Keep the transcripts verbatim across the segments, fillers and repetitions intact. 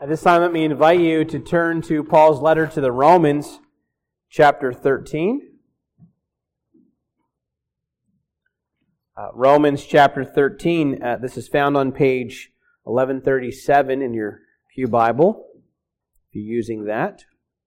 At this time, let me invite you to turn to Paul's letter to the Romans, chapter thirteen. Uh, Romans chapter thirteen, uh, this is found on page eleven thirty-seven in your Pew Bible, if you're using that.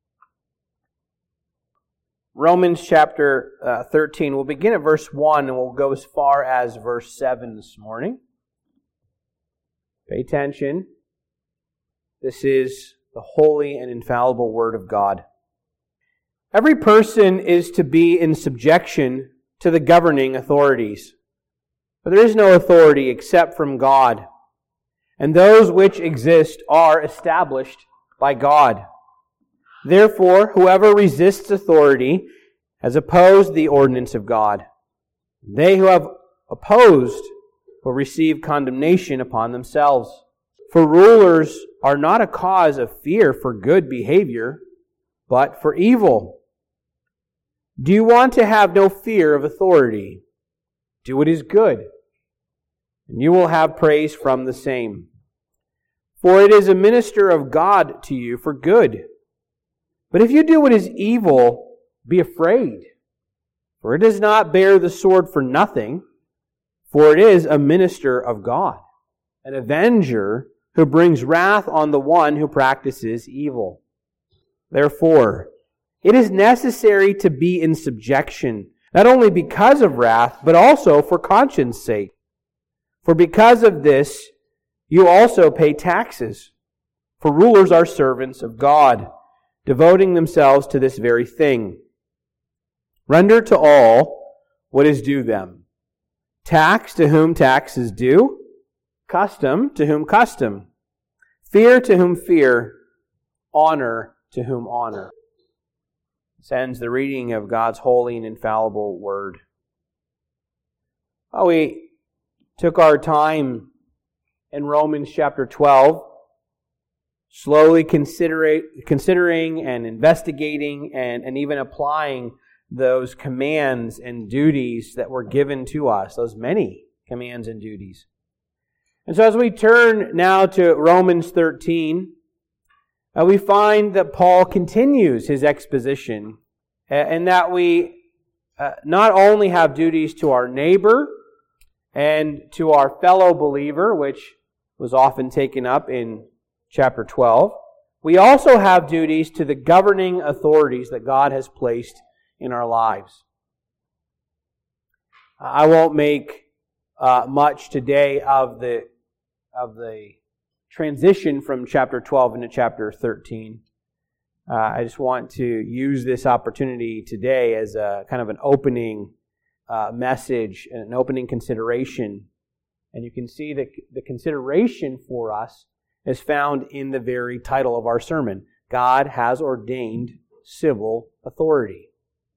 Romans chapter uh, thirteen, we'll begin at verse one and we'll go as far as verse seven this morning. Pay attention. This is the holy and infallible Word of God. Every person is to be in subjection to the governing authorities. For there is no authority except from God, and those which exist are established by God. Therefore, whoever resists authority has opposed the ordinance of God. They who have opposed will receive condemnation upon themselves. For rulers are not a cause of fear for good behavior, but for evil. Do you want to have no fear of authority? Do what is good, and you will have praise from the same. For it is a minister of God to you for good. But if you do what is evil, be afraid. For it does not bear the sword for nothing, for it is a minister of God, an avenger who brings wrath on the one who practices evil. Therefore, it is necessary to be in subjection, not only because of wrath, but also for conscience sake. For because of this, you also pay taxes. For rulers are servants of God, devoting themselves to this very thing. Render to all what is due them. Tax to whom tax is due. Custom to whom custom. Fear to whom fear. Honor to whom honor. This ends the reading of God's holy and infallible Word. Oh, we took our time in Romans chapter twelve, slowly consider, considering and investigating and, and even applying those commands and duties that were given to us, those many commands and duties. And so as we turn now to Romans thirteen, uh, we find that Paul continues his exposition, uh, and that we uh, not only have duties to our neighbor and to our fellow believer, which was often taken up in chapter twelve, we also have duties to the governing authorities that God has placed in our lives. I won't make uh, much today of the of the transition from chapter twelve into chapter thirteen. Uh, I just want to use this opportunity today as a kind of an opening uh, message and an opening consideration. And you can see that the consideration for us is found in the very title of our sermon. God has ordained civil authority.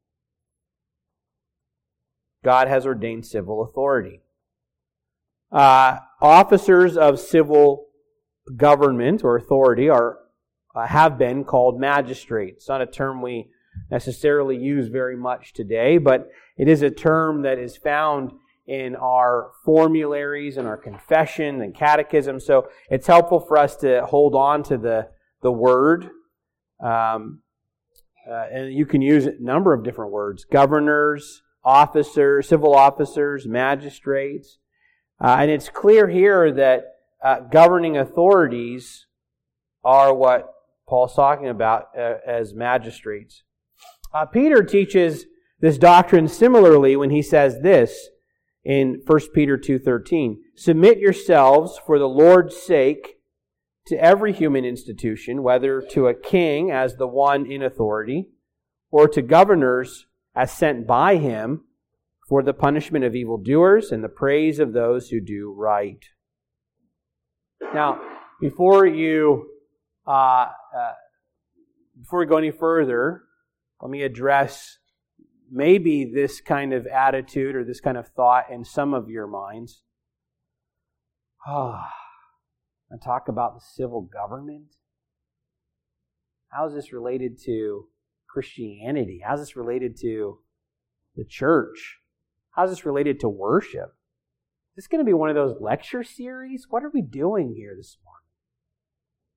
God has ordained civil authority. Uh, officers of civil government or authority are uh, have been called magistrates. It's not a term we necessarily use very much today, but it is a term that is found in our formularies and our confession and catechism. So it's helpful for us to hold on to the the word. Um, uh, and you can use a number of different words: governors, officers, civil officers, magistrates. Uh, and it's clear here that uh, governing authorities are what Paul's talking about uh, as magistrates. Uh, Peter teaches this doctrine similarly when he says this in First Peter two thirteen. Submit yourselves for the Lord's sake to every human institution, whether to a king as the one in authority, or to governors as sent by him, for the punishment of evildoers and the praise of those who do right. Now, before you, uh, uh, before we go any further, let me address maybe this kind of attitude or this kind of thought in some of your minds. Oh, and talk about the civil government. How is this related to Christianity? How is this related to the church? How is this related to worship? Is this going to be one of those lecture series? What are we doing here this morning?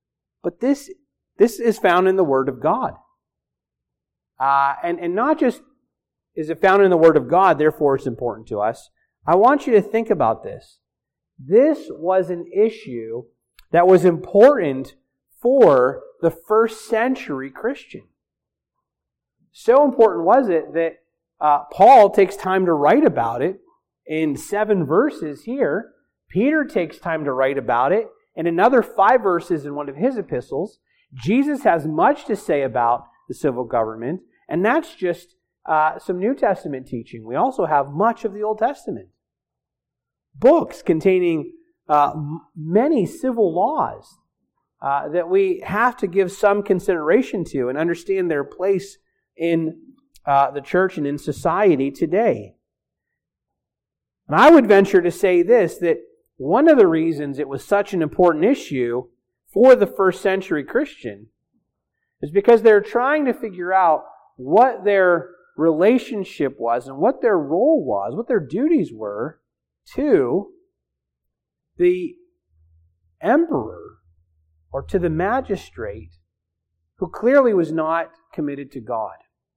But this, this is found in the Word of God. Uh, and, and not just is it found in the Word of God, therefore it's important to us. I want you to think about this. This was an issue that was important for the first century Christian. So important was it that uh, Paul takes time to write about it in seven verses here. Peter takes time to write about it in another five verses in one of his epistles. Jesus has much to say about the civil government, and that's just uh, some New Testament teaching. We also have much of the Old Testament. Books containing uh, many civil laws uh, that we have to give some consideration to and understand their place in uh, the church and in society today. And I would venture to say this, that one of the reasons it was such an important issue for the first century Christian is because they're trying to figure out what their relationship was and what their role was, what their duties were to the emperor or to the magistrate who clearly was not committed to God.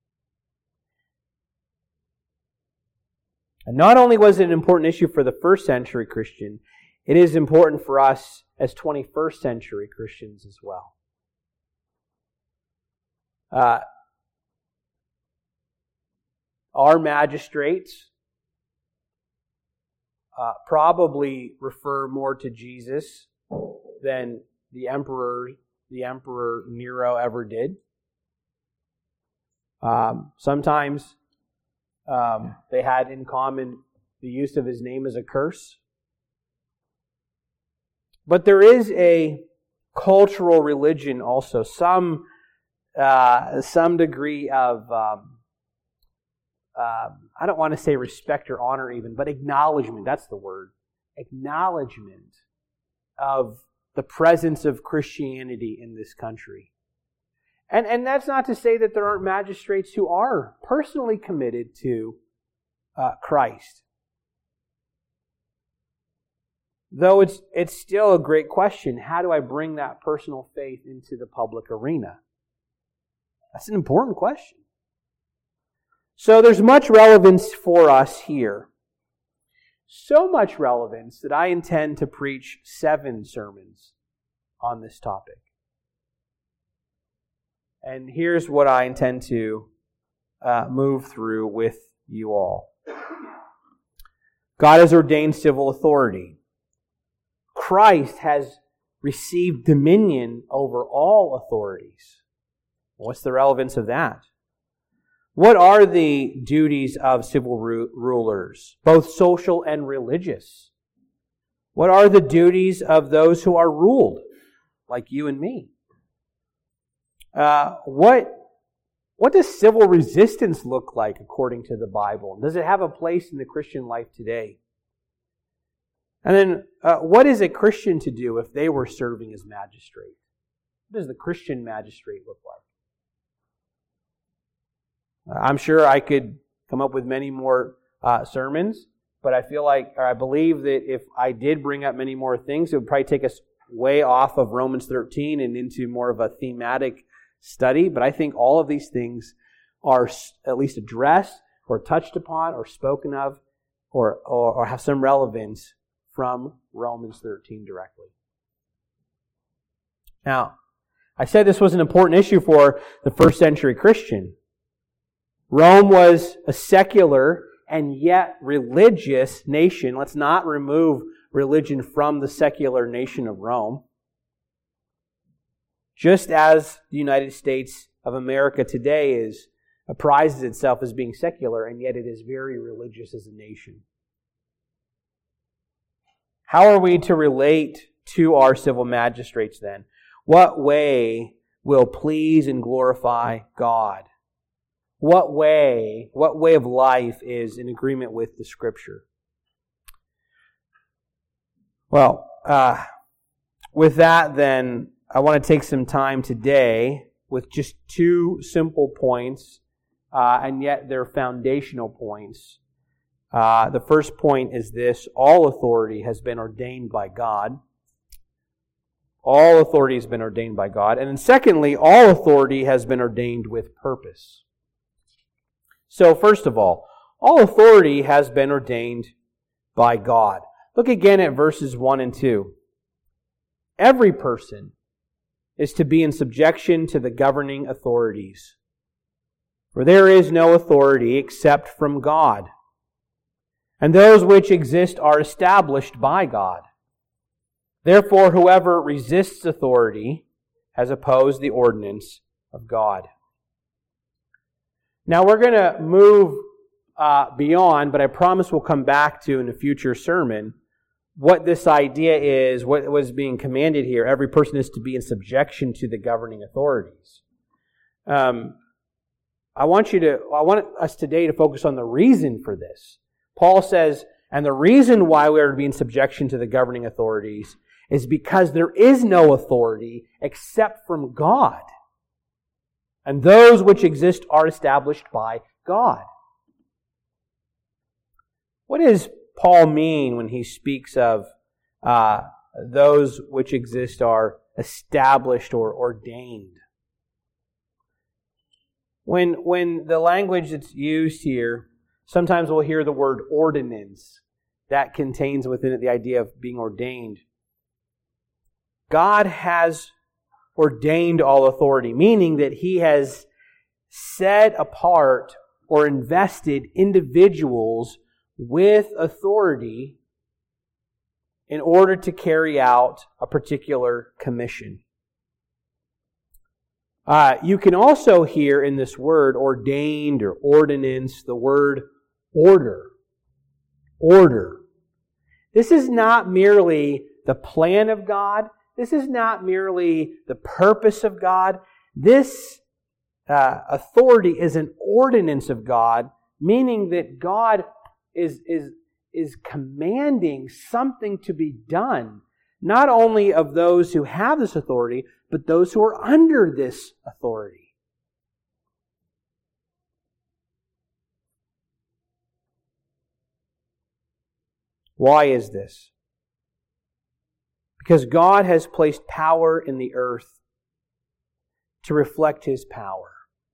And not only was it an important issue for the first century Christian, it is important for us as twenty-first century Christians as well. Uh, our magistrates uh, probably refer more to Jesus than the emperor, the emperor Nero ever did. Um, sometimes um, they had in common the use of his name as a curse. But there is a cultural religion also, some uh, some degree of, um, uh, I don't want to say respect or honor even, but acknowledgement, that's the word. Acknowledgement of the presence of Christianity in this country. And, and that's not to say that there aren't magistrates who are personally committed to uh, Christ. Though it's it's still a great question, how do I bring that personal faith into the public arena? That's an important question. So there's much relevance for us here. So much relevance that I intend to preach seven sermons on this topic. And here's what I intend to uh, move through with you all. God has ordained civil authority. Christ has received dominion over all authorities. What's the relevance of that? What are the duties of civil ru- rulers, both social and religious? What are the duties of those who are ruled, like you and me? Uh, what, what does civil resistance look like according to the Bible? Does it have a place in the Christian life today? And then, uh, what is a Christian to do if they were serving as magistrate? What does the Christian magistrate look like? Uh, I'm sure I could come up with many more uh, sermons, but I feel like, or I believe that if I did bring up many more things, it would probably take us way off of Romans thirteen and into more of a thematic study. But I think all of these things are at least addressed or touched upon or spoken of or, or, or have some relevance from Romans thirteen directly. Now, I said this was an important issue for the first century Christian. Rome was a secular and yet religious nation. Let's not remove religion from the secular nation of Rome. Just as the United States of America today is prizes itself as being secular, and yet it is very religious as a nation. How are we to relate to our civil magistrates then? What way will please and glorify God? What way, what way of life is in agreement with the Scripture? Well, uh, with that then, I want to take some time today with just two simple points, uh, and yet they're foundational points. Uh, the first point is this: all authority has been ordained by God. All authority has been ordained by God. And then secondly, all authority has been ordained with purpose. So first of all, all authority has been ordained by God. Look again at verses one and two. Every person is to be in subjection to the governing authorities. For there is no authority except from God. And those which exist are established by God. Therefore, whoever resists authority has opposed the ordinance of God. Now we're going to move uh, beyond, but I promise we'll come back to in a future sermon what this idea is, what was being commanded here. Every person is to be in subjection to the governing authorities. Um, I want you to, I want us today to focus on the reason for this. Paul says, and the reason why we are to be in subjection to the governing authorities is because there is no authority except from God. And those which exist are established by God. What does Paul mean when he speaks of uh, those which exist are established or ordained? When, when the language that's used here, sometimes we'll hear the word ordinance. That contains within it the idea of being ordained. God has ordained all authority, meaning that He has set apart or invested individuals with authority in order to carry out a particular commission. Uh, you can also hear in this word ordained or ordinance the word order. Order. This is not merely the plan of God. This is not merely the purpose of God. This uh, authority is an ordinance of God, meaning that God is, is, is commanding something to be done, not only of those who have this authority, but those who are under this authority. Why is this? Because God has placed power in the earth to reflect His power.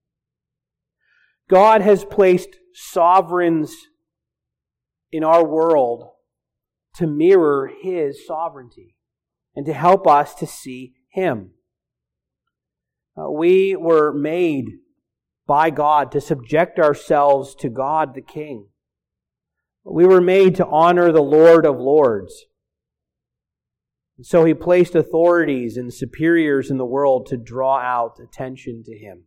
God has placed sovereigns in our world to mirror His sovereignty and to help us to see Him. Uh, we were made by God to subject ourselves to God the King. We were made to honor the Lord of Lords. So He placed authorities and superiors in the world to draw out attention to Him.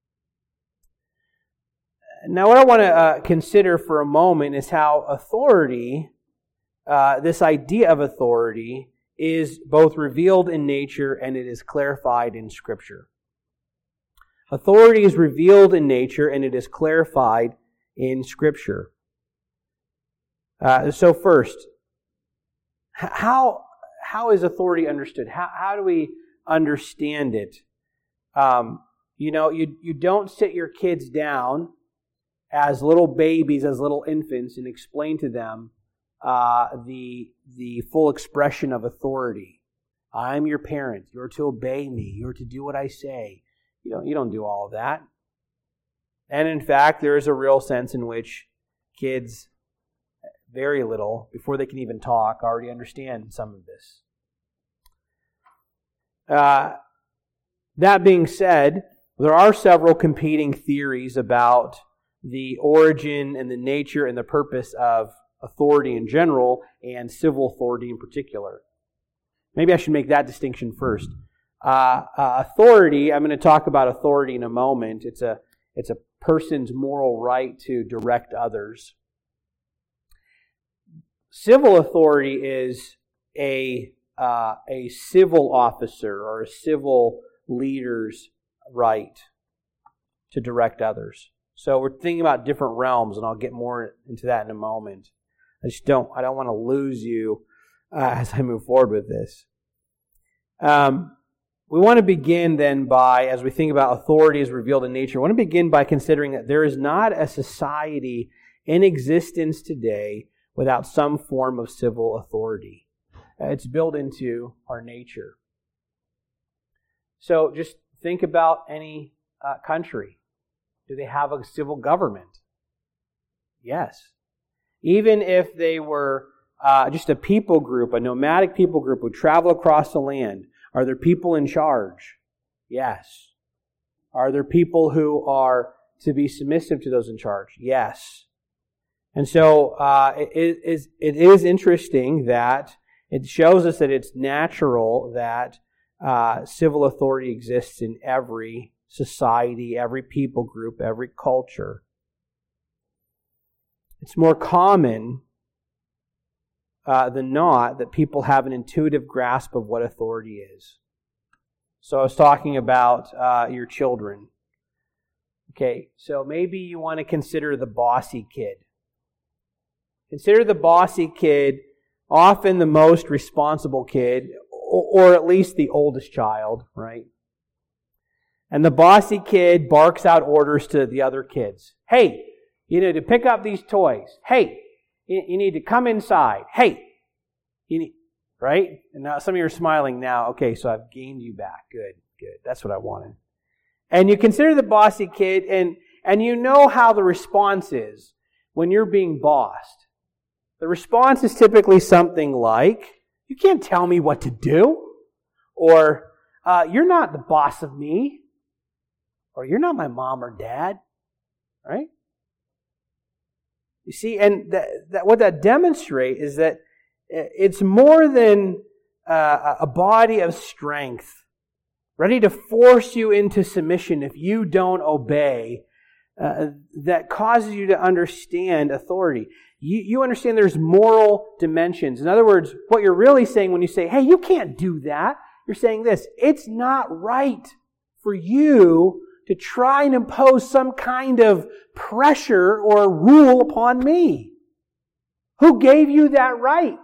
Now what I want to uh, consider for a moment is how authority, uh, this idea of authority, is both revealed in nature and it is clarified in Scripture. Authority is revealed in nature and it is clarified in Scripture. Uh, so first, how... How is authority understood? How, how do we understand it? Um, you know, you, you don't sit your kids down as little babies, as little infants, and explain to them uh, the, the full expression of authority. I'm your parent. You're to obey me. You're to do what I say. You don't, you don't do all of that. And in fact, there is a real sense in which kids, very little, before they can even talk, already understand some of this. Uh, that being said, there are several competing theories about the origin and the nature and the purpose of authority in general and civil authority in particular. Maybe I should make that distinction first. Uh, uh, authority, I'm going to talk about authority in a moment. It's a, it's a person's moral right to direct others. Civil authority is a uh, a civil officer or a civil leader's right to direct others. So we're thinking about different realms, and I'll get more into that in a moment. I just don't I don't want to lose you uh, as I move forward with this. Um, we want to begin then by, as we think about authority as revealed in nature, we want to begin by considering that there is not a society in existence today without some form of civil authority. It's built into our nature. So just think about any uh, country. Do they have a civil government? Yes. Even if they were uh, just a people group, a nomadic people group who travel across the land, are there people in charge? Yes. Are there people who are to be submissive to those in charge? Yes. And so uh, it is it is interesting that it shows us that it's natural that uh, civil authority exists in every society, every people group, every culture. It's more common uh, than not that people have an intuitive grasp of what authority is. So I was talking about uh, your children. Okay, so maybe you want to consider the bossy kid. Consider the bossy kid, often the most responsible kid, or at least the oldest child, right? And the bossy kid barks out orders to the other kids. Hey, you need to pick up these toys. Hey, you need to come inside. Hey, you need, right? And now some of you are smiling now. Okay, so I've gained you back. Good, good. That's what I wanted. And you consider the bossy kid, and, and you know how the response is when you're being bossed. The response is typically something like, you can't tell me what to do. Or, uh, you're not the boss of me. Or, you're not my mom or dad. Right? You see, and that, that what that demonstrates is that it's more than uh, a body of strength, ready to force you into submission if you don't obey, uh, that causes you to understand authority. You, you understand there's moral dimensions. In other words, what you're really saying when you say, hey, you can't do that, you're saying this, it's not right for you to try and impose some kind of pressure or rule upon me. Who gave you that right?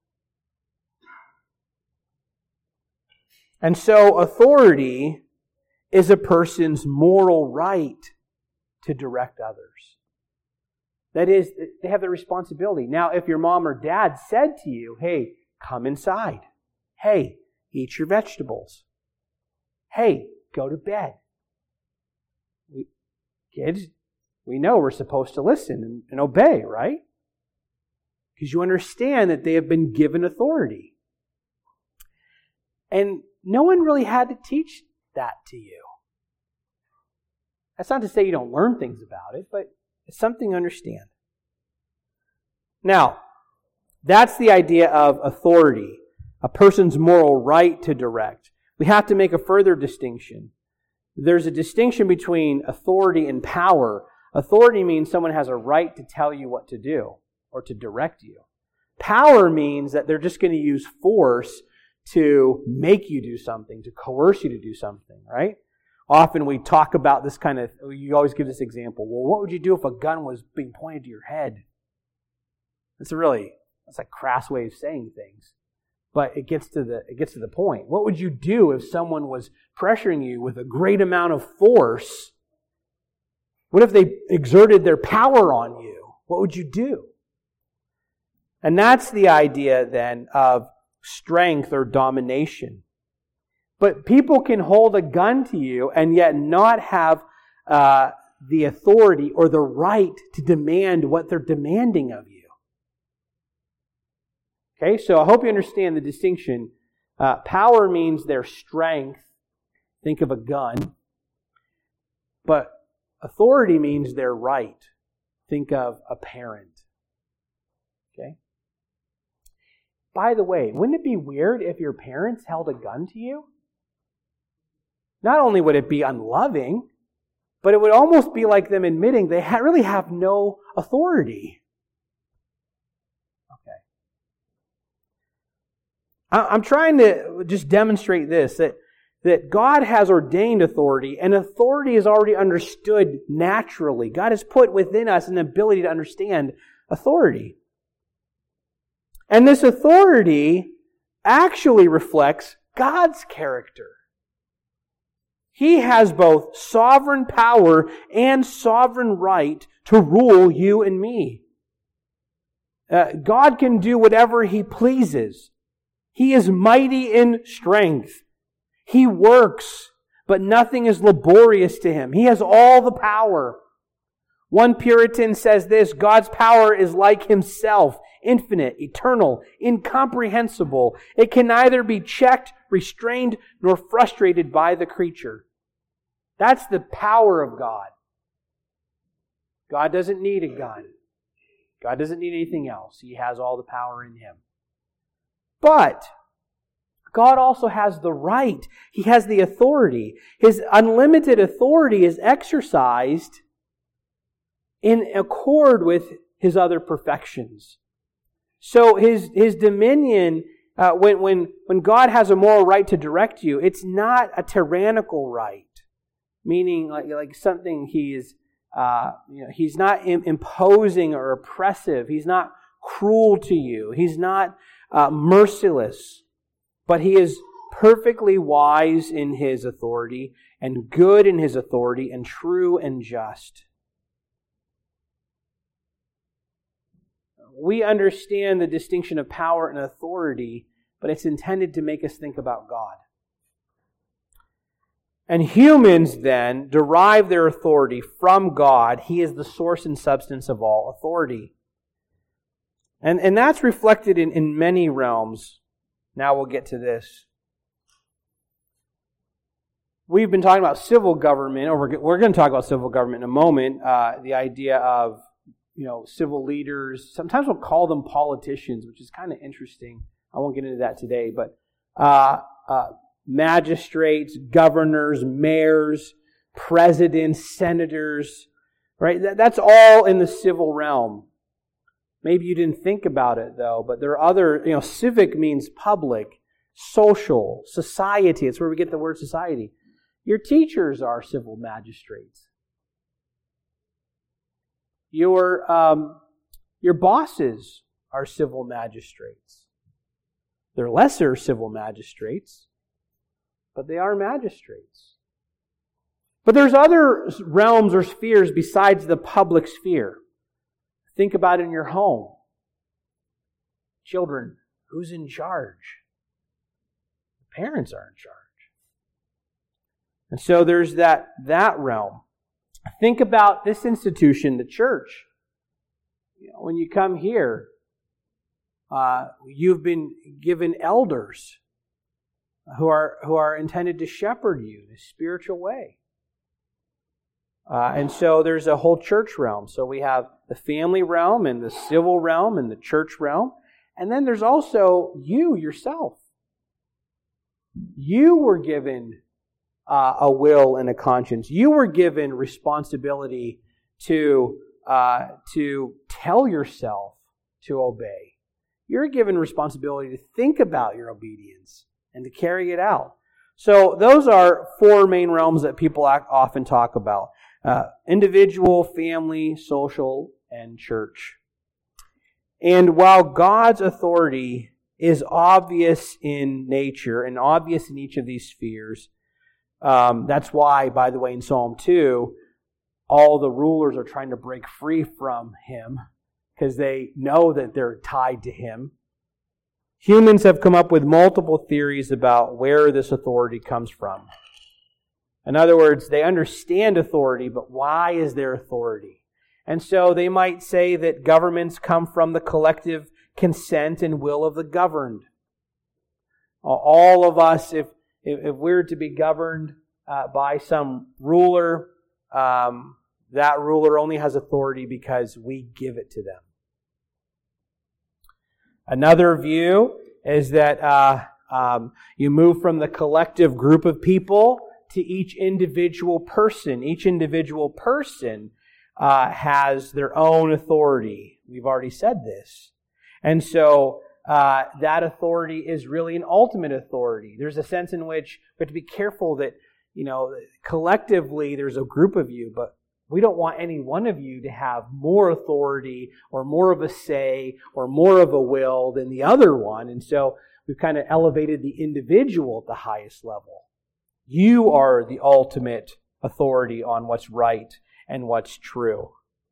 And so authority is a person's moral right to direct others. That is, they have the responsibility. Now, if your mom or dad said to you, hey, come inside. Hey, eat your vegetables. Hey, go to bed. We, kids, we know we're supposed to listen and, and obey, right? Because you understand that they have been given authority. And no one really had to teach that to you. That's not to say you don't learn things about it, but it's something to understand. Now, that's the idea of authority, a person's moral right to direct. We have to make a further distinction. There's a distinction between authority and power. Authority means someone has a right to tell you what to do or to direct you. Power means that they're just going to use force to make you do something, to coerce you to do something, right? Often we talk about this kind of, you always give this example. Well, what would you do if a gun was being pointed to your head? It's a really, that's a crass way of saying things. But it gets to the it gets to the point. What would you do if someone was pressuring you with a great amount of force? What if they exerted their power on you? What would you do? And that's the idea then of strength or domination. But people can hold a gun to you and yet not have uh, the authority or the right to demand what they're demanding of you. Okay, so I hope you understand the distinction. Uh, power means their strength. Think of a gun. But authority means their right. Think of a parent. Okay? By the way, wouldn't it be weird if your parents held a gun to you? Not only would it be unloving, but it would almost be like them admitting they ha- really have no authority. Okay. I- I'm trying to just demonstrate this, that, that God has ordained authority, and authority is already understood naturally. God has put within us an ability to understand authority. And this authority actually reflects God's character. He has both sovereign power and sovereign right to rule you and me. Uh, God can do whatever He pleases. He is mighty in strength. He works, but nothing is laborious to him. He has all the power. One Puritan says this, God's power is like himself, infinite, eternal, incomprehensible. It can neither be checked, restrained, nor frustrated by the creature. That's the power of God. God doesn't need a gun. God doesn't need anything else. He has all the power in him. But God also has the right. He has the authority. His unlimited authority is exercised in accord with His other perfections. So His, his dominion, uh, when, when, when God has a moral right to direct you, it's not a tyrannical right. Meaning like, like something He is, uh, you know, He's not im- imposing or oppressive. He's not cruel to you. He's not uh, merciless. But He is perfectly wise in His authority and good in His authority and true and just. We understand the distinction of power and authority, but it's intended to make us think about God. And humans then derive their authority from God. He is the source and substance of all authority. And, and that's reflected in, in many realms. Now we'll get to this. We've been talking about civil government, or we're, we're going to talk about civil government in a moment. Uh, the idea of, you know, civil leaders. Sometimes we'll call them politicians, which is kind of interesting. I won't get into that today, but uh, uh, magistrates, governors, mayors, presidents, senators, right? That, that's all in the civil realm. Maybe you didn't think about it, though, but there are other, you know, civic means public, social, society. It's where we get the word society. Your teachers are civil magistrates. Your, um, your bosses are civil magistrates. They're lesser civil magistrates, but they are magistrates. But there's other realms or spheres besides the public sphere. Think about it in your home. Children, who's in charge? The parents are in charge. And so there's that, that realm. Think about this institution, the church. You know, when you come here, uh, you've been given elders who are who are intended to shepherd you in a spiritual way. Uh, and so there's a whole church realm. So we have the family realm and the civil realm and the church realm. And then there's also you yourself. You were given uh, a will and a conscience. You were given responsibility to, uh, to tell yourself to obey. You're given responsibility to think about your obedience and to carry it out. So those are four main realms that people often talk about. Uh, individual, family, social, and church. And while God's authority is obvious in nature and obvious in each of these spheres, um, that's why, by the way, in Psalm two, all the rulers are trying to break free from Him because they know that they're tied to Him. Humans have come up with multiple theories about where this authority comes from. In other words, they understand authority, but why is there authority? And so they might say that governments come from the collective consent and will of the governed. All of us, if if we're to be governed uh, by some ruler, um, that ruler only has authority because we give it to them. Another view is that uh, um, you move from the collective group of people to each individual person. Each individual person uh, has their own authority. We've already said this. And so uh, that authority is really an ultimate authority. There's a sense in which we have to be careful that, you know, collectively there's a group of you, but we don't want any one of you to have more authority or more of a say or more of a will than the other one. And so we've kind of elevated the individual at the highest level. You are the ultimate authority on what's right and what's true.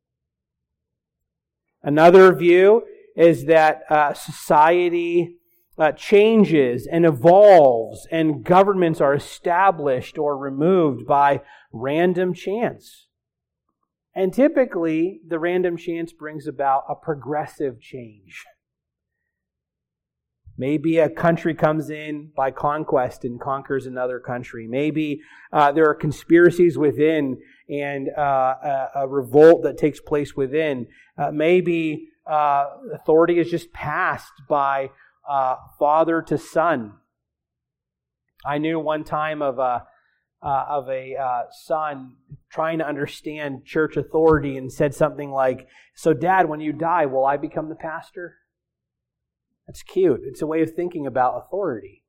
Another view is that uh, society uh, changes and evolves, and governments are established or removed by random chance. And typically, the random chance brings about a progressive change. Maybe a country comes in by conquest and conquers another country. Maybe uh, there are conspiracies within and uh, a, a revolt that takes place within. Uh, maybe uh, authority is just passed by uh, father to son. I knew one time of a uh, of a uh, son trying to understand church authority and said something like, "So, Dad, when you die, will I become the pastor?" That's cute. It's a way of thinking about authority.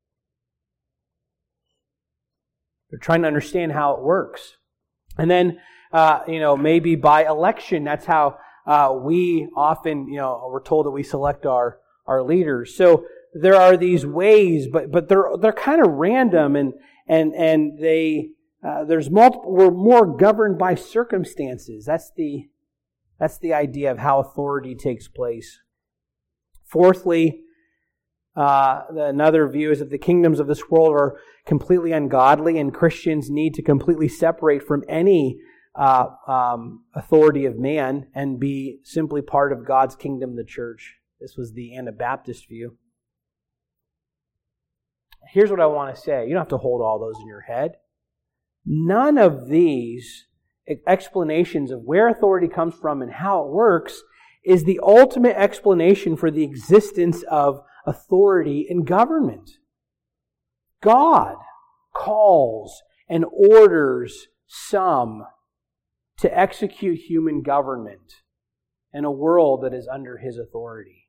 They're trying to understand how it works. And then, uh, you know, maybe by election, that's how uh, we often, you know, we're told that we select our, our leaders. So there are these ways, but but they're they're kind of random, and and and they uh, there's multiple. We're more governed by circumstances. That's the that's the idea of how authority takes place. Fourthly, uh, another view is that the kingdoms of this world are completely ungodly, and Christians need to completely separate from any uh, um, authority of man and be simply part of God's kingdom, the church. This was the Anabaptist view. Here's what I want to say. You don't have to hold all those in your head. None of these explanations of where authority comes from and how it works is the ultimate explanation for the existence of authority in government. God calls and orders some to execute human government in a world that is under His authority.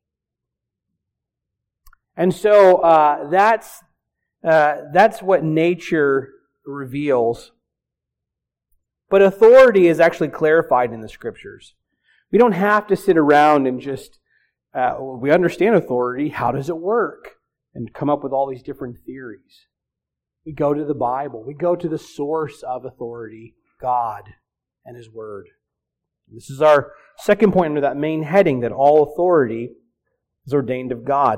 And so uh, that's uh, that's what nature reveals. But authority is actually clarified in the Scriptures. We don't have to sit around and just, uh, we understand authority, how does it work? And come up with all these different theories. We go to the Bible. We go to the source of authority, God and His Word. This is our second point under that main heading, that all authority is ordained of God.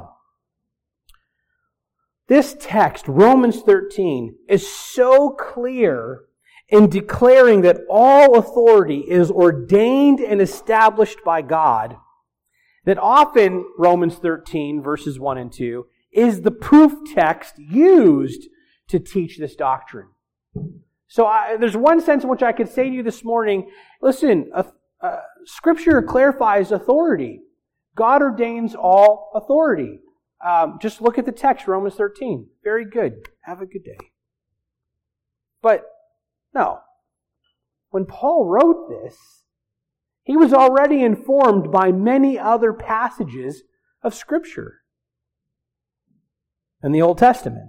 This text, Romans thirteen, is so clear in declaring that all authority is ordained and established by God, that often Romans thirteen, verses one and two, is the proof text used to teach this doctrine. So I, there's one sense in which I could say to you this morning, listen, uh, uh, Scripture clarifies authority. God ordains all authority. Um, just look at the text, Romans thirteen. Very good. Have a good day. But no. When Paul wrote this, he was already informed by many other passages of Scripture in the Old Testament.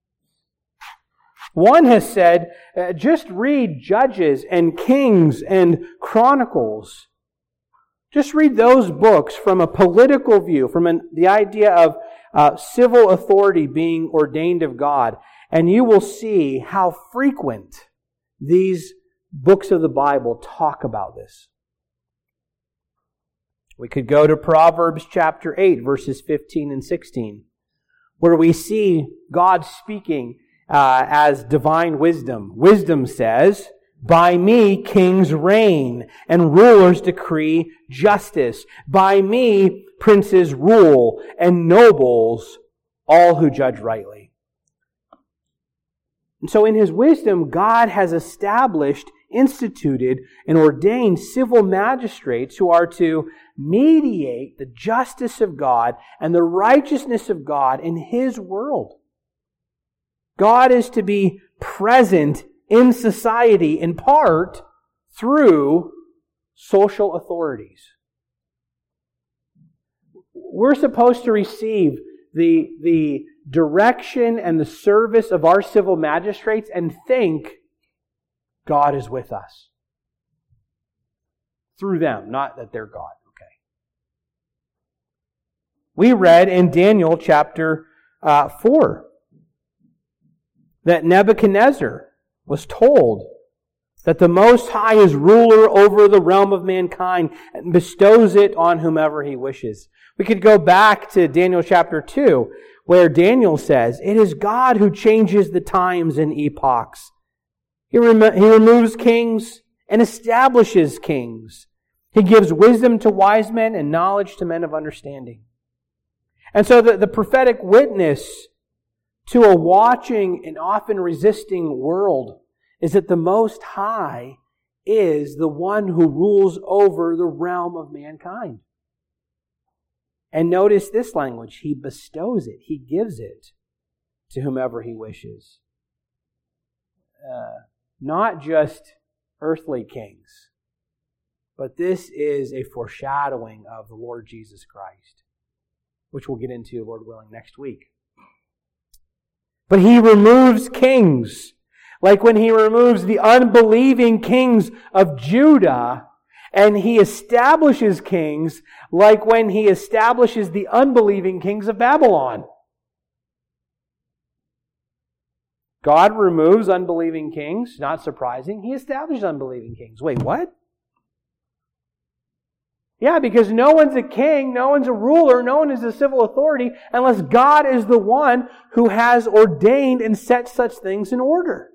One has said, uh, just read Judges and Kings and Chronicles. Just read those books from a political view, from an, the idea of uh, civil authority being ordained of God, and you will see how frequent these books of the Bible talk about this. We could go to Proverbs chapter eight, verses fifteen and sixteen, where we see God speaking uh, as divine wisdom. Wisdom says, "By me kings reign, and rulers decree justice. By me princes rule, and nobles all who judge rightly." And so in His wisdom, God has established, instituted, and ordained civil magistrates who are to mediate the justice of God and the righteousness of God in His world. God is to be present in society in part through social authorities. We're supposed to receive the, the direction and the service of our civil magistrates and think God is with us. Through them, not that they're God. Okay. We read in Daniel chapter uh, four that Nebuchadnezzar was told that the Most High is ruler over the realm of mankind and bestows it on whomever He wishes. We could go back to Daniel chapter two, where Daniel says, "It is God who changes the times and epochs. He, rem- he removes kings and establishes kings. He gives wisdom to wise men and knowledge to men of understanding." And so the, the prophetic witness to a watching and often resisting world is that the Most High is the one who rules over the realm of mankind. And notice this language. He bestows it. He gives it to whomever He wishes. Uh, not just earthly kings, but this is a foreshadowing of the Lord Jesus Christ, which we'll get into, Lord willing, next week. But He removes kings, like when He removes the unbelieving kings of Judah, and He establishes kings like when He establishes the unbelieving kings of Babylon. God removes unbelieving kings, not surprising. He establishes unbelieving kings. Wait, what? Yeah, because no one's a king, no one's a ruler, no one is a civil authority unless God is the one who has ordained and set such things in order.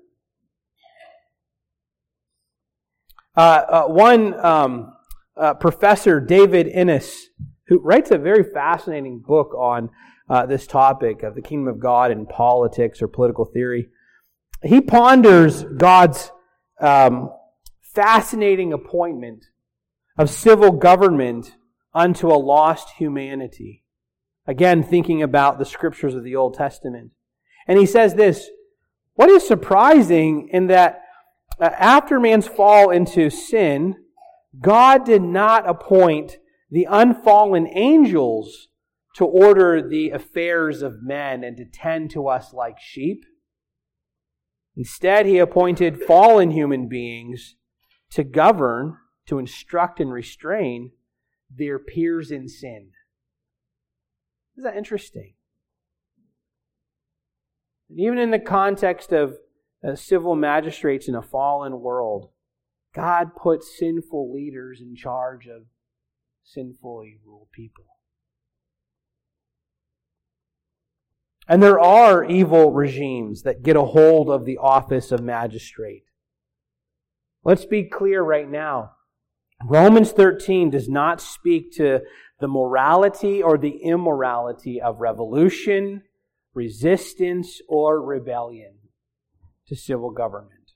Uh, uh, one um, uh, professor, David Innes, who writes a very fascinating book on uh, this topic of the kingdom of God and politics or political theory, he ponders God's um, fascinating appointment of civil government unto a lost humanity. Again, thinking about the scriptures of the Old Testament. And he says this, what is surprising in that Uh, after man's fall into sin, God did not appoint the unfallen angels to order the affairs of men and to tend to us like sheep. Instead, He appointed fallen human beings to govern, to instruct and restrain their peers in sin. Isn't that interesting? And even in the context of Uh, civil magistrates in a fallen world, God puts sinful leaders in charge of sinfully ruled people. And there are evil regimes that get a hold of the office of magistrate. Let's be clear right now. Romans thirteen does not speak to the morality or the immorality of revolution, resistance, or rebellion to civil government.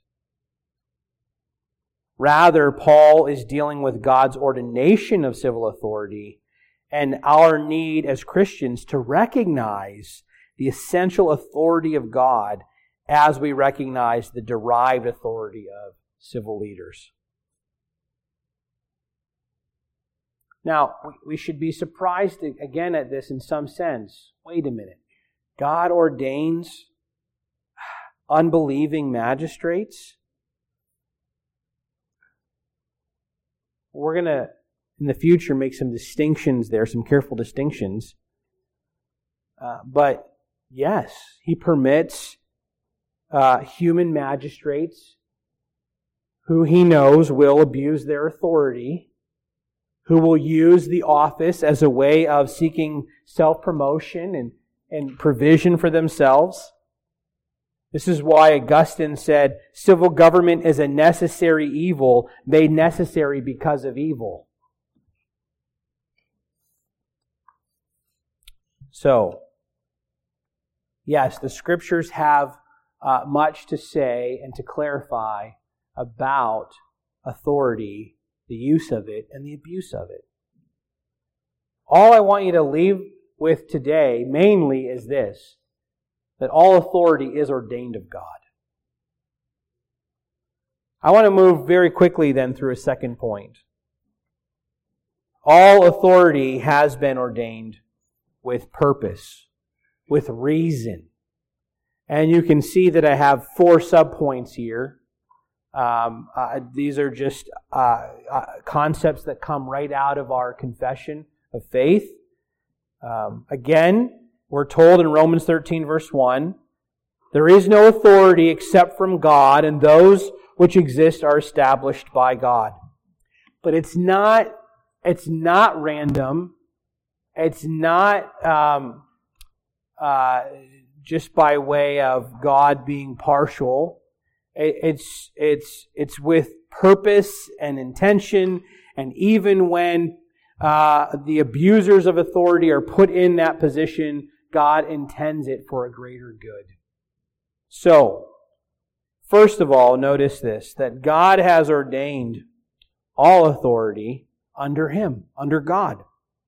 Rather, Paul is dealing with God's ordination of civil authority and our need as Christians to recognize the essential authority of God as we recognize the derived authority of civil leaders. Now, we should be surprised again at this in some sense. Wait a minute. God ordains unbelieving magistrates? We're going to, in the future, make some distinctions there, some careful distinctions. Uh, but yes, He permits uh, human magistrates who He knows will abuse their authority, who will use the office as a way of seeking self-promotion and, and provision for themselves. This is why Augustine said, civil government is a necessary evil, made necessary because of evil. So, yes, the Scriptures have uh, much to say and to clarify about authority, the use of it, and the abuse of it. All I want you to leave with today, mainly, is this: that all authority is ordained of God. I want to move very quickly then through a second point. All authority has been ordained with purpose, with reason. And you can see that I have four subpoints here. Um, uh, these are just uh, uh, concepts that come right out of our confession of faith. Um, again, we're told in Romans thirteen, verse one, there is no authority except from God, and those which exist are established by God. But it's not, it's not random. It's not um, uh, just by way of God being partial. It's it's it's with purpose and intention, and even when uh, the abusers of authority are put in that position, God intends it for a greater good. So, first of all, notice this, that God has ordained all authority under Him, under God.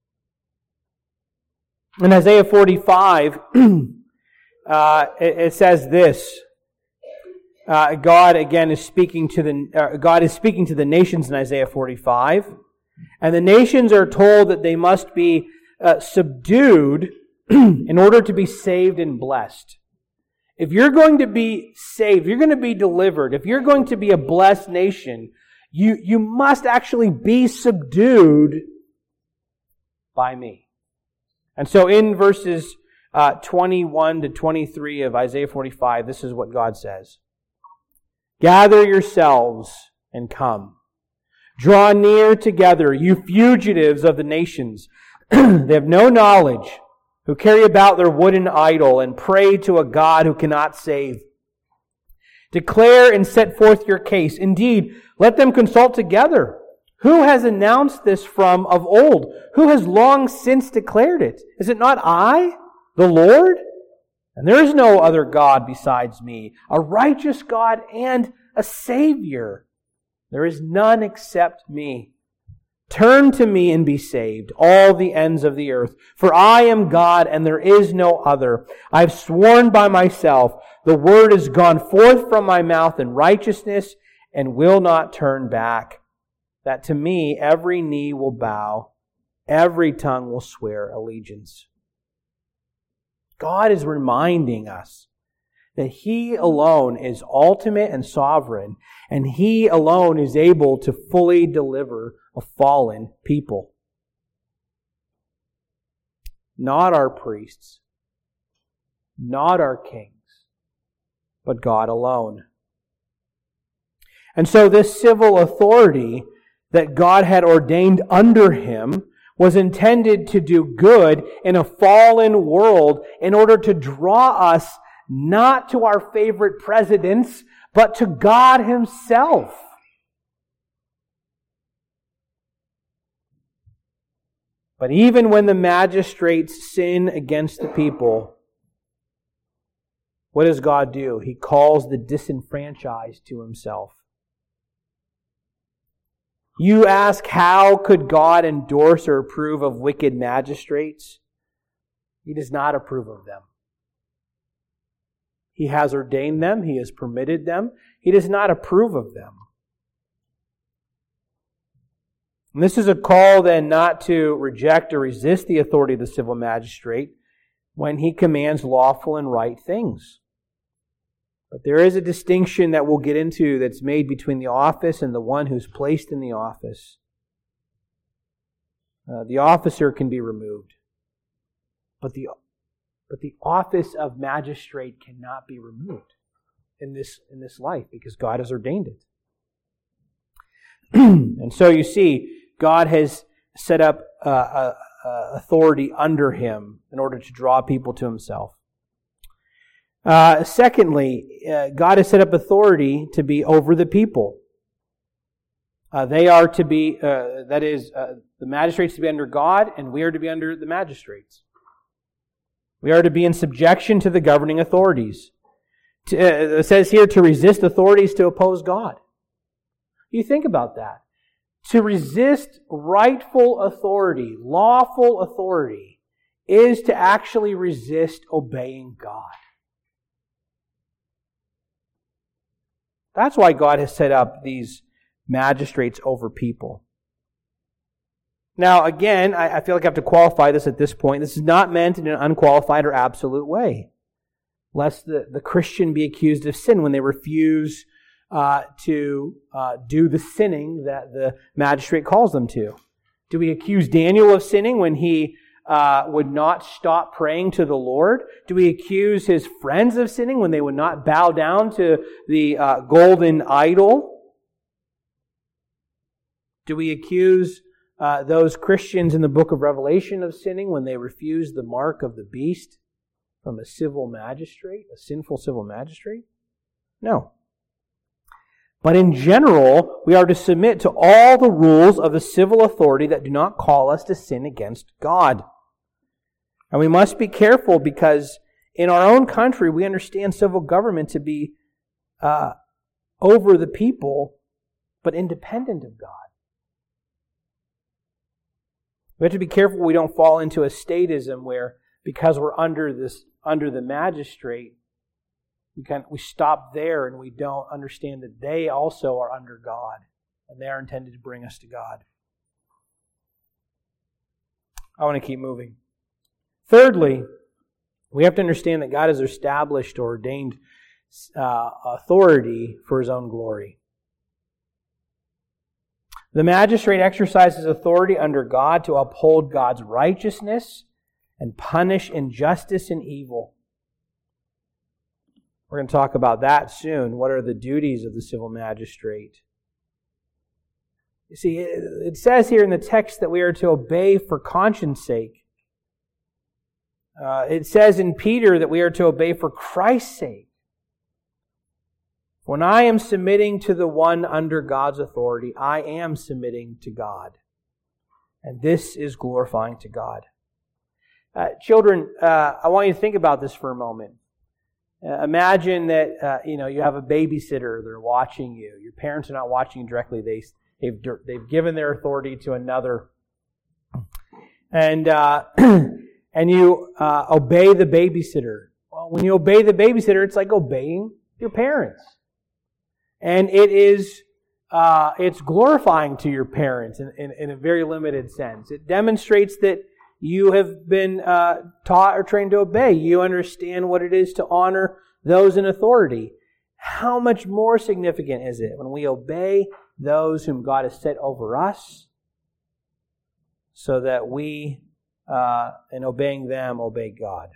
In Isaiah forty-five, uh, it, it says this. Uh, God again is speaking to the uh, God is speaking to the nations in Isaiah forty-five, and the nations are told that they must be uh, subdued in order to be saved and blessed. If you're going to be saved, if you're going to be delivered, if you're going to be a blessed nation, you you must actually be subdued by me. And so, in verses uh, twenty-one to twenty-three of Isaiah forty-five, this is what God says. Gather yourselves and come. Draw near together, you fugitives of the nations. They have no knowledge, who carry about their wooden idol and pray to a God who cannot save. Declare and set forth your case. Indeed, let them consult together. Who has announced this from of old? Who has long since declared it? Is it not I, the Lord? And there is no other God besides me, a righteous God and a Savior. There is none except me. Turn to me and be saved, all the ends of the earth. For I am God and there is no other. I have sworn by myself, the word has gone forth from my mouth in righteousness and will not turn back. That to me every knee will bow, every tongue will swear allegiance. God is reminding us that He alone is ultimate and sovereign, and He alone is able to fully deliver a fallen people. Not our priests, not our kings, but God alone. And so this civil authority that God had ordained under Him was intended to do good in a fallen world in order to draw us not to our favorite presidents, but to God Himself. But even when the magistrates sin against the people, what does God do? He calls the disenfranchised to Himself. You ask, how could God endorse or approve of wicked magistrates? He does not approve of them. He has ordained them. He has permitted them. He does not approve of them. And this is a call then not to reject or resist the authority of the civil magistrate when he commands lawful and right things. But there is a distinction that we'll get into that's made between the office and the one who's placed in the office. Uh, the officer can be removed, but the but the office of magistrate cannot be removed in this in this life because God has ordained it. And so you see, God has set up uh, uh, uh, authority under Him in order to draw people to Himself. Uh, secondly, uh, God has set up authority to be over the people. Uh, they are to be, uh, that is, uh, the magistrates to be under God, and we are to be under the magistrates. We are to be in subjection to the governing authorities. To, uh, it says here to resist authorities to oppose God. You think about that. To resist rightful authority, lawful authority, is to actually resist obeying God. That's why God has set up these magistrates over people. Now, again, I, I feel like I have to qualify this at this point. This is not meant in an unqualified or absolute way, lest the, the Christian be accused of sin when they refuse uh, to uh, do the sinning that the magistrate calls them to. Do we accuse Daniel of sinning when he uh, would not stop praying to the Lord? Do we accuse his friends of sinning when they would not bow down to the uh, golden idol? Do we accuse uh, those Christians in the book of Revelation of sinning when they refuse the mark of the beast from a civil magistrate, a sinful civil magistrate? No. But in general, we are to submit to all the rules of the civil authority that do not call us to sin against God. And we must be careful because in our own country, we understand civil government to be uh, over the people, but independent of God. We have to be careful we don't fall into a statism where, because we're under this, under the magistrate, we can we stop there and we don't understand that they also are under God and they are intended to bring us to God. I want to keep moving. Thirdly, we have to understand that God has established or ordained uh, authority for His own glory. The magistrate exercises authority under God to uphold God's righteousness and punish injustice and evil. We're going to talk about that soon. What are the duties of the civil magistrate? You see, it says here in the text that we are to obey for conscience sake. Uh, it says in Peter that we are to obey for Christ's sake. When I am submitting to the one under God's authority, I am submitting to God. And this is glorifying to God. Uh, children, uh, I want you to think about this for a moment. Uh, imagine that uh, you know you have a babysitter. They're watching you. Your parents are not watching you directly. They, they've, they've given their authority to another. And, uh, and you uh, obey the babysitter. Well, when you obey the babysitter, it's like obeying your parents. And it is, uh, it's glorifying to your parents in, in, in a very limited sense. It demonstrates that you have been uh, taught or trained to obey. You understand what it is to honor those in authority. How much more significant is it when we obey those whom God has set over us so that we, uh, in obeying them, obey God?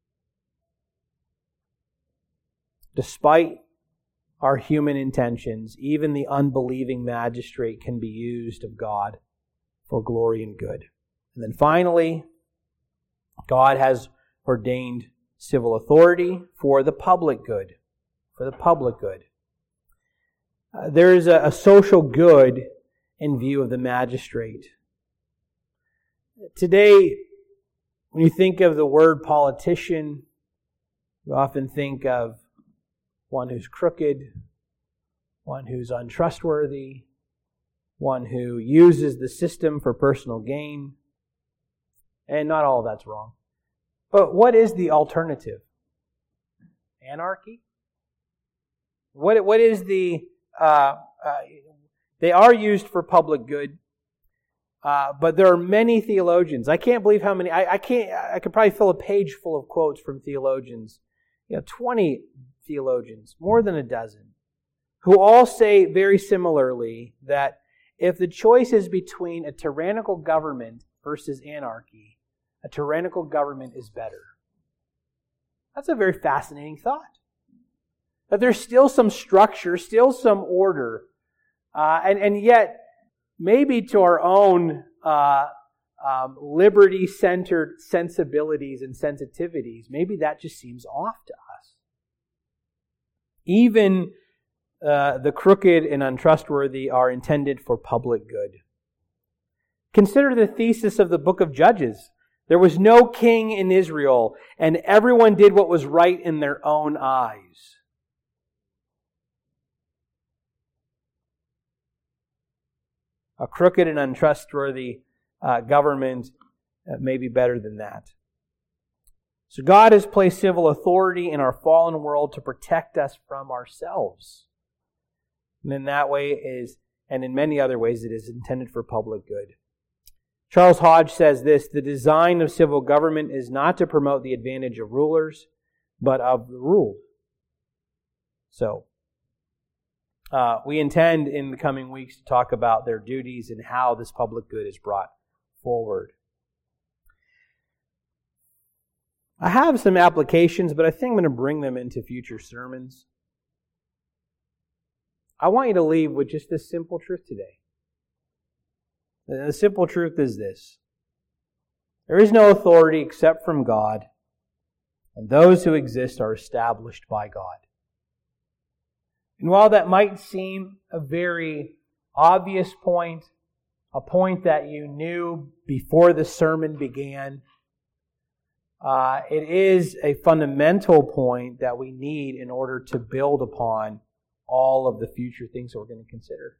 Despite our human intentions, even the unbelieving magistrate can be used of God for glory and good. And then finally, God has ordained civil authority for the public good. For the public good. Uh, there is a, a social good in view of the magistrate. Today, when you think of the word politician, you often think of one who's crooked, one who's untrustworthy, one who uses the system for personal gain. And not all of that's wrong. But what is the alternative? Anarchy? What What is the... Uh, uh, they are used for public good, uh, but there are many theologians. I can't believe how many... I, I can't. I could probably fill a page full of quotes from theologians. You know, twenty theologians, more than a dozen, who all say very similarly that if the choice is between a tyrannical government versus anarchy, a tyrannical government is better. That's a very fascinating thought. That there's still some structure, still some order, uh, and, and yet maybe to our own uh, um, liberty-centered sensibilities and sensitivities, maybe that just seems off to us. Even uh, the crooked and untrustworthy are intended for public good. Consider the thesis of the book of Judges. There was no king in Israel, and everyone did what was right in their own eyes. A crooked and untrustworthy uh, government uh, may be better than that. So God has placed civil authority in our fallen world to protect us from ourselves. And in that way is, and in many other ways, it is intended for public good. Charles Hodge says this: the design of civil government is not to promote the advantage of rulers, but of the ruled. So, uh, we intend in the coming weeks to talk about their duties and how this public good is brought forward. I have some applications, but I think I'm going to bring them into future sermons. I want you to leave with just this simple truth today. The simple truth is this: there is no authority except from God, And those who exist are established by God. And while that might seem a very obvious point, a point that you knew before the sermon began, uh, it is a fundamental point that we need in order to build upon all of the future things that we're going to consider.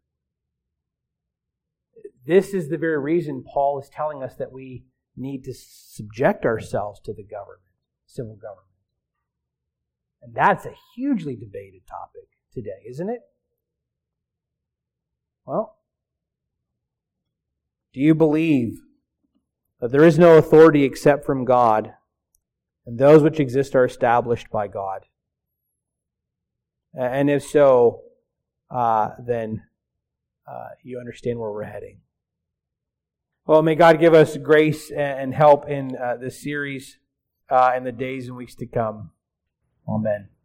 This is the very reason Paul is telling us that we need to subject ourselves to the government, civil government. And that's a hugely debated topic today, isn't it? Well, do you believe that there is no authority except from God, and those which exist are established by God? And if so, uh, then uh, you understand where we're heading. Well, may God give us grace and help in uh, this series uh, in the days and weeks to come. Amen.